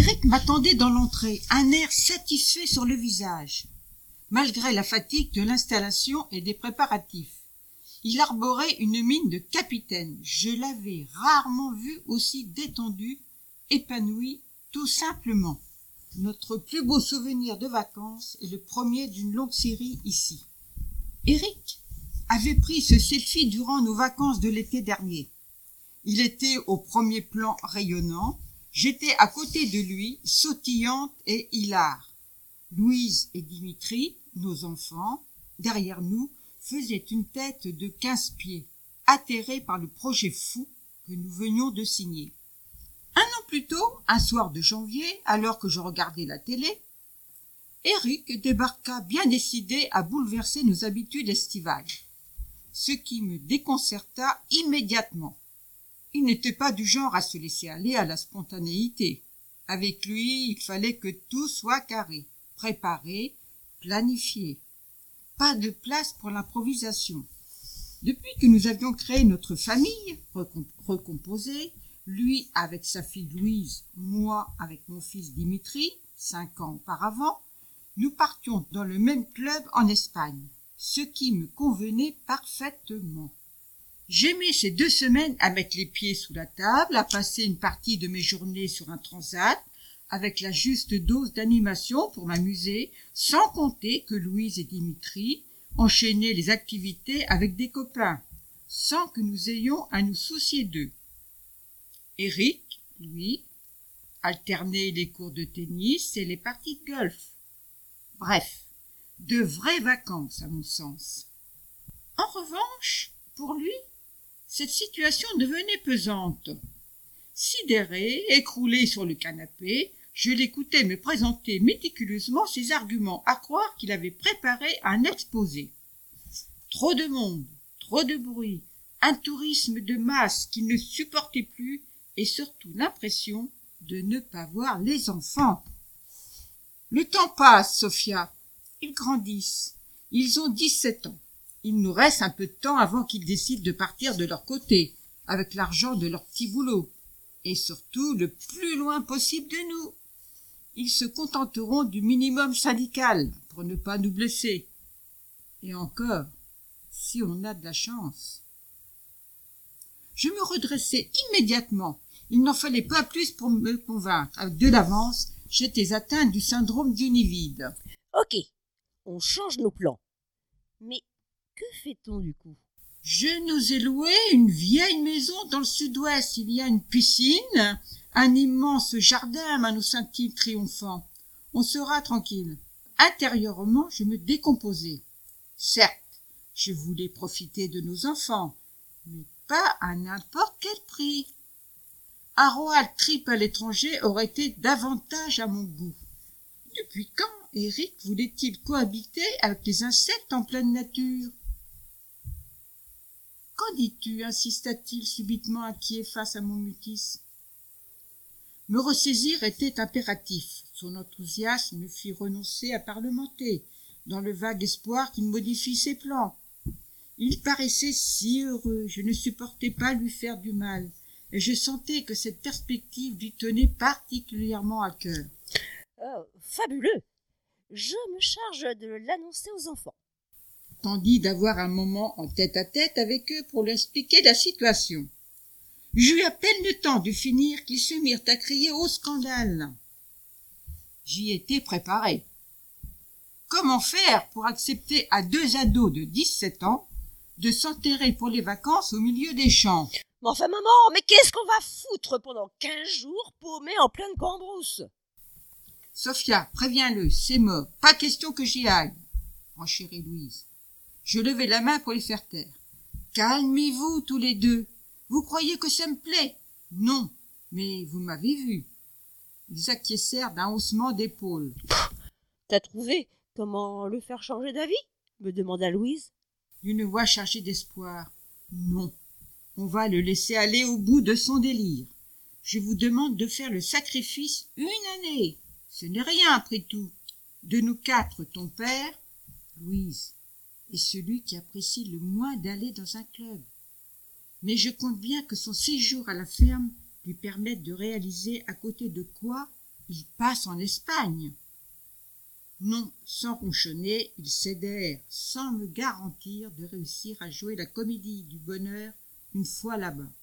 Éric m'attendait dans l'entrée, un air satisfait sur le visage. Malgré la fatigue de l'installation et des préparatifs, il arborait une mine de capitaine. Je l'avais rarement vu aussi détendu, épanoui, tout simplement. Notre plus beau souvenir de vacances est le premier d'une longue série ici. Éric avait pris ce selfie durant nos vacances de l'été dernier. Il était au premier plan rayonnant, j'étais à côté de lui, sautillante et hilare. Louise et Dimitri, nos enfants, derrière nous, faisaient une tête de 15 pieds, atterrés par le projet fou que nous venions de signer. Un an plus tôt, un soir de janvier, alors que je regardais la télé, Éric débarqua bien décidé à bouleverser nos habitudes estivales, ce qui me déconcerta immédiatement. Il n'était pas du genre à se laisser aller à la spontanéité. Avec lui, il fallait que tout soit carré, préparé, planifié. Pas de place pour l'improvisation. Depuis que nous avions créé notre famille, recomposée, lui avec sa fille Louise, moi avec mon fils Dimitri, 5 ans auparavant, nous partions dans le même club en Espagne, ce qui me convenait parfaitement. J'aimais ces 2 semaines à mettre les pieds sous la table, à passer une partie de mes journées sur un transat, avec la juste dose d'animation pour m'amuser, sans compter que Louise et Dimitri enchaînaient les activités avec des copains, sans que nous ayons à nous soucier d'eux. Éric, lui, alternait les cours de tennis et les parties de golf. Bref, de vraies vacances à mon sens. En revanche, pour lui, cette situation devenait pesante. Sidéré, écroulé sur le canapé, je l'écoutais me présenter méticuleusement ses arguments, à croire qu'il avait préparé un exposé. Trop de monde, trop de bruit, un tourisme de masse qu'il ne supportait plus et surtout l'impression de ne pas voir les enfants. Le temps passe, Sophia. Ils grandissent. Ils ont 17 ans. Il nous reste un peu de temps avant qu'ils décident de partir de leur côté, avec l'argent de leur petit boulot, et surtout le plus loin possible de nous. Ils se contenteront du minimum syndical pour ne pas nous blesser. Et encore, si on a de la chance. Je me redressai immédiatement. Il n'en fallait pas plus pour me convaincre. Avec de l'avance, j'étais atteinte du syndrome du nid vide. Ok, on change nos plans. Mais que fait-on du coup? Je nous ai loué une vieille maison dans le sud-ouest. Il y a une piscine, un immense jardin à nos sentiers triomphants. On sera tranquille. Intérieurement, je me décomposais. Certes, je voulais profiter de nos enfants, mais pas à n'importe quel prix. Un road trip à l'étranger aurait été davantage à mon goût. Depuis quand Éric voulait-il cohabiter avec les insectes en pleine nature? Qu'en dis-tu? Insista-t-il subitement inquiet face à mon mutisme. Me ressaisir était impératif. Son enthousiasme me fit renoncer à parlementer, dans le vague espoir qu'il modifie ses plans. Il paraissait si heureux, je ne supportais pas lui faire du mal, et je sentais que cette perspective lui tenait particulièrement à cœur. Fabuleux! Je me charge de l'annoncer aux enfants. Tandis d'avoir un moment en tête-à-tête avec eux pour leur expliquer la situation. J'eus à peine le temps de finir qu'ils se mirent à crier au scandale. J'y étais préparé. Comment faire pour accepter à 2 ados de 17 ans de s'enterrer pour les vacances au milieu des champs? Mais enfin maman, mais qu'est-ce qu'on va foutre pendant 15 jours paumés en pleine cambrousse? Sophia, préviens-le, c'est mort. Pas question que j'y aille. Renchérit Louise. Je levai la main pour les faire taire. Calmez-vous tous les deux. Vous croyez que ça me plaît? Non, mais vous m'avez vu. Ils acquiescèrent d'un haussement d'épaules. T'as trouvé comment le faire changer d'avis? Me demanda Louise. D'une voix chargée d'espoir. Non, on va le laisser aller au bout de son délire. Je vous demande de faire le sacrifice 1 année. Ce n'est rien après tout. De nous 4, ton père, Louise, est celui qui apprécie le moins d'aller dans un club. Mais je compte bien que son séjour à la ferme lui permette de réaliser à côté de quoi il passe en Espagne. Non, sans ronchonner, ils cédèrent, sans me garantir de réussir à jouer la comédie du bonheur une fois là-bas.